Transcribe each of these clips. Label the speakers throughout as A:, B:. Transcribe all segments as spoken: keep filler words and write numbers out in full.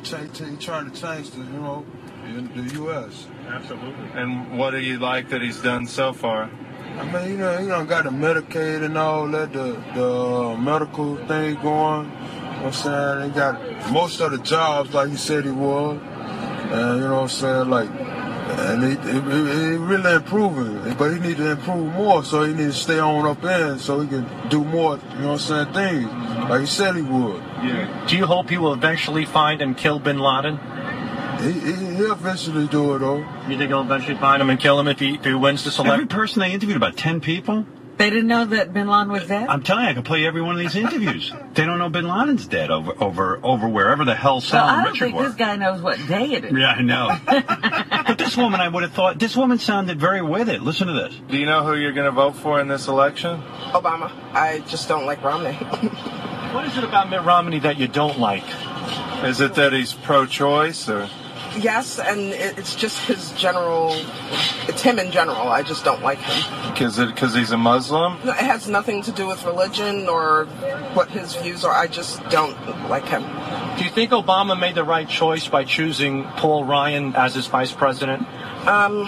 A: ch- he trying to change the, you know, the U S
B: Absolutely.
C: And what do you like that he's done so far?
A: I mean, you know, he done got the Medicaid and all that, the the uh, medical thing going. You know what I'm saying? He got most of the jobs like he said he would. And you know what I'm saying? Like, and he, he, he really improving, but he need to improve more, so he need to stay on up in so he can do more, you know what I'm saying, things like he said he would.
B: Yeah. Do you hope he will eventually find and kill bin Laden?
A: He, he, he'll eventually do it, though.
B: You think he'll eventually find him and kill him if he, if he wins this election?
D: Every person they interviewed, about ten people.
E: They didn't know that bin Laden was dead?
D: I'm telling you, I could play every one of these interviews. They don't know bin Laden's dead over over over wherever the hell Sal
E: well,
D: and
E: I don't
D: Richard
E: think
D: were.
E: this guy knows what day it is.
D: Yeah, I know. But this woman, I would have thought, this woman sounded very with it. Listen to this.
C: Do you know who you're going to vote for in this election?
F: Obama. I just don't like Romney.
B: What is it about Mitt Romney that you don't like?
C: Is it that he's pro-choice or?
F: Yes, and it's just his general, it's him in general. I just don't like him.
C: Because because he's a Muslim?
F: No, it has nothing to do with religion or what his views are. I just don't like him.
B: Do you think Obama made the right choice by choosing Paul Ryan as his vice president?
F: Um,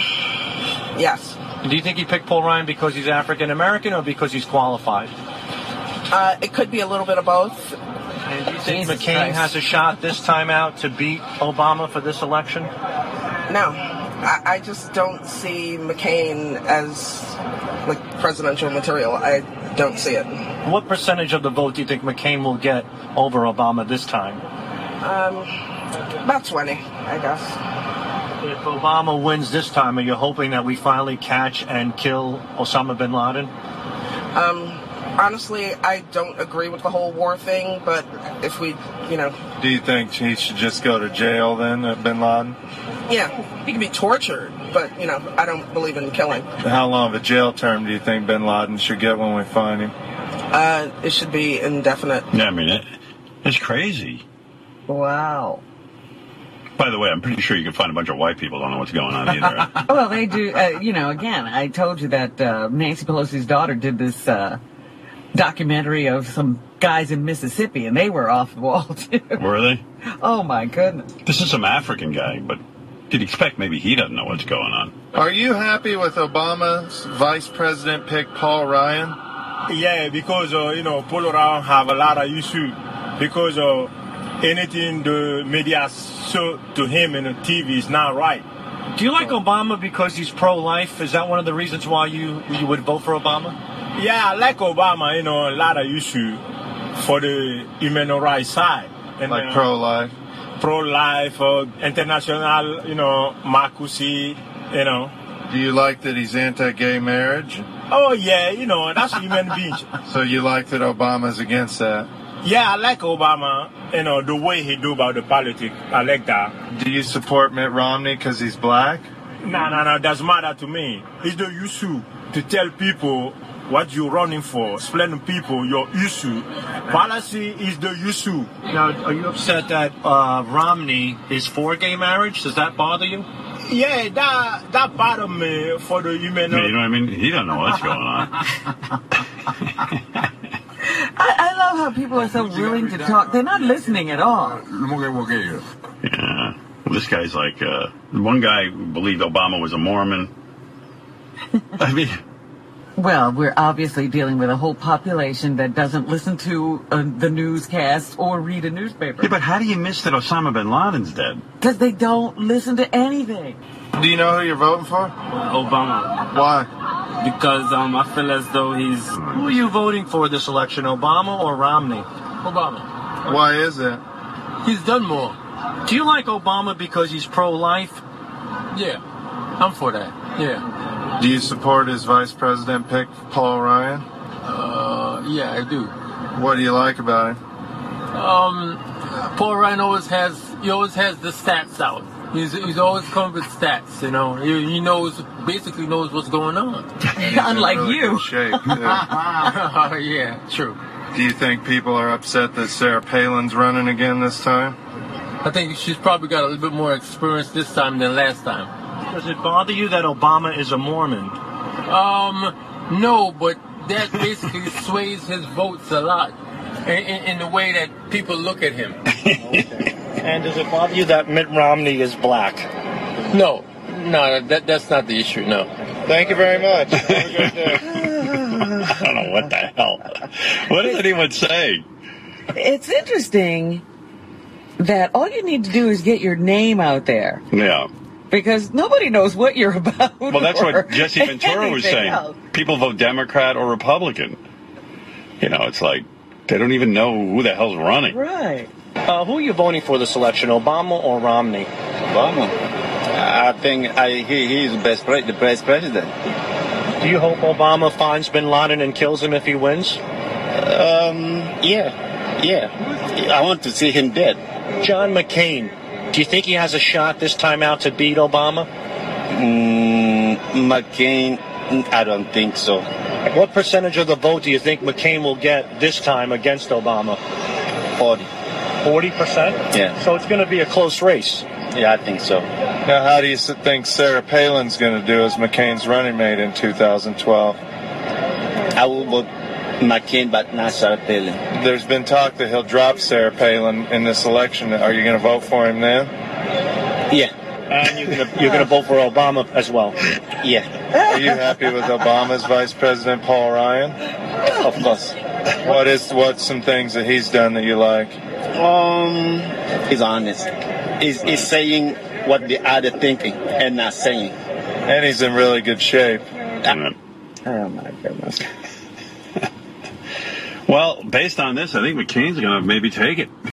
F: yes.
B: Do you think he picked Paul Ryan because he's African American or because he's qualified?
F: Uh, it could be a little bit of both.
B: And do you think
F: Jesus
B: McCain
F: Christ.
B: has a shot this time out to beat Obama for this election?
F: No. I, I just don't see McCain as, like, presidential material. I don't see it.
B: What percentage of the vote do you think McCain will get over Obama this time?
F: Um, about twenty, I guess.
B: If Obama wins this time, are you hoping that we finally catch and kill Osama bin Laden?
F: Um... Honestly, I don't agree with the whole war thing, but if we, you know...
C: Do you think he should just go to jail then, uh, bin Laden?
F: Yeah, he can be tortured, but, you know, I don't believe in killing.
C: How long of a jail term do you think bin Laden should get when we find him?
F: Uh, it should be indefinite.
D: Yeah, I mean, it, it's crazy.
E: Wow.
D: By the way, I'm pretty sure you can find a bunch of white people who don't know what's going on either.
E: Well, they do, uh, you know, again, I told you that uh, Nancy Pelosi's daughter did this... Uh, documentary of some guys in Mississippi, and they were off the wall, too.
D: Were they?
E: Oh, my goodness.
D: This is some African guy, but you'd expect maybe he doesn't know what's going on.
C: Are you happy with Obama's vice president pick, Paul Ryan?
G: Yeah, because, uh, you know, Paul Ryan have a lot of issues. Because uh, anything the media show to him in the T V is not right.
B: Do you like Obama because he's pro-life? Is that one of the reasons why you, you would vote for Obama?
G: Yeah, I like Obama, you know, a lot of issue for the human rights side. And,
C: like
G: uh,
C: pro-life?
G: Pro-life, uh, international, you know, democracy, you know.
C: Do you like that he's anti-gay marriage?
G: Oh, yeah, you know, that's a human being.
C: So you like that Obama's against that?
G: Yeah, I like Obama, you know, the way he do about the politics. I like that.
C: Do you support Mitt Romney because he's black?
G: No, no, no, doesn't matter to me. It's the issue to tell people what you're running for, explain to people your issue. Policy is the issue.
B: Now, are you upset that uh, Romney is for gay marriage? Does that bother you?
G: Yeah, that that bother me for the human.
D: Yeah, you know what I mean? He doesn't know what's going on.
E: I, I love how people are so willing to talk. They're not listening at all.
D: Yeah. Well, this guy's like, uh, one guy believed Obama was a Mormon. I mean...
E: Well, we're obviously dealing with a whole population that doesn't listen to uh, the newscast or read a newspaper.
D: Yeah, but how do you miss that Osama bin Laden's dead?
E: Because they don't listen to anything.
C: Do you know who you're voting for?
H: Obama.
C: Why?
H: Because um, I feel as though he's...
B: Who are you voting for this election, Obama or Romney?
H: Obama.
C: Why is it?
H: He's done more.
B: Do you like Obama because he's pro-life?
H: Yeah, I'm for that, yeah.
C: Do you support his vice president pick, Paul Ryan?
H: Uh, yeah, I do.
C: What do you like about him?
H: Um, Paul Ryan always has, he always has the stats out. He's, he's always come with stats, you know. He, he knows, basically knows what's going on.
E: Unlike
C: really
E: you.
C: Good shape, yeah.
H: Yeah, true.
C: Do you think people are upset that Sarah Palin's running again this time?
H: I think she's probably got a little bit more experience this time than last time.
B: Does it bother you that Obama is a Mormon?
H: Um, no, but that basically sways his votes a lot in, in, in the way that people look at him.
B: Okay. Dan, does it bother you that Mitt Romney is black?
H: No, no, that that's not the issue. No.
C: Thank you very much. Have a good day.
D: I don't know what the hell. What does anyone say?
E: It's interesting that all you need to do is get your name out there.
D: Yeah.
E: Because nobody knows what you're about.
D: Well, that's what Jesse Ventura was saying.
E: Else.
D: People vote Democrat or Republican. You know, it's like they don't even know who the hell's running.
E: Right.
B: Uh, who are you voting for this election, Obama or Romney?
I: Obama. I think I, he he is the best, pre- the best president.
B: Do you hope Obama finds Bin Laden and kills him if he wins?
I: Um, yeah, yeah. I want to see him dead.
B: John McCain, do you think he has a shot this time out to beat Obama?
I: Mm, McCain, I don't think so.
B: What percentage of the vote do you think McCain will get this time against Obama?
I: forty.
B: forty percent?
I: Yeah.
B: So it's going to be a close race.
I: Yeah, I think so.
C: Now, how do you s- think Sarah Palin's going to do as McCain's running mate in two thousand twelve?
I: I will vote McCain, but not Sarah Palin.
C: There's been talk that he'll drop Sarah Palin in this election. Are you going to vote for him then?
I: Yeah.
B: And you're going to you're going to vote for Obama as well.
I: Yeah.
C: Are you happy with Obama's Vice President Paul Ryan?
I: Of course.
C: What is what's some things that he's done that you like?
I: Um, he's honest. He's, he's saying what the other thinking and not saying.
C: And he's in really good shape.
E: Oh, my goodness.
D: Well, based on this, I think McCain's going to maybe take it.